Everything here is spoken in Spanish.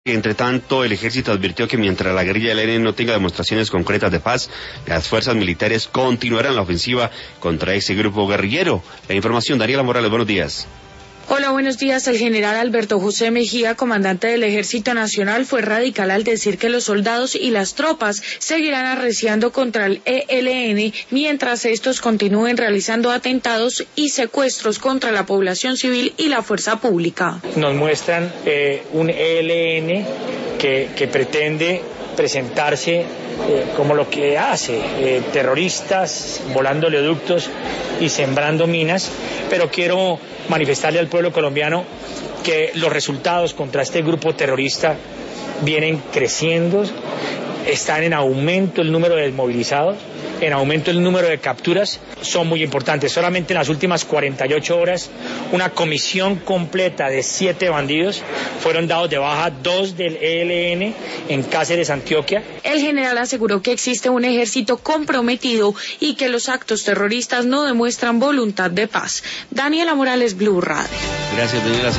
Entre tanto, el ejército advirtió que mientras la guerrilla del ELN no tenga demostraciones concretas de paz, las fuerzas militares continuarán la ofensiva contra ese grupo guerrillero. La información, Daniela Morales, buenos días. Hola, buenos días. El general Alberto José Mejía, comandante del Ejército Nacional, fue radical al decir que los soldados y las tropas seguirán arreciando contra el ELN mientras estos continúen realizando atentados y secuestros contra la población civil y la fuerza pública. Nos muestran un ELN que pretende presentarse como lo que hace, terroristas, volando oleoductos y sembrando minas, pero quiero manifestarle al pueblo colombiano que los resultados contra este grupo terrorista vienen creciendo, están en aumento el número de desmovilizados, en aumento el número de capturas, son muy importantes. Solamente en las últimas 48 horas, una comisión completa de 7 bandidos fueron dados de baja, 2 del ELN en Cáceres, Antioquia. El general aseguró que existe un ejército comprometido y que los actos terroristas no demuestran voluntad de paz. Daniela Morales, Blue Radio. Gracias, Daniela.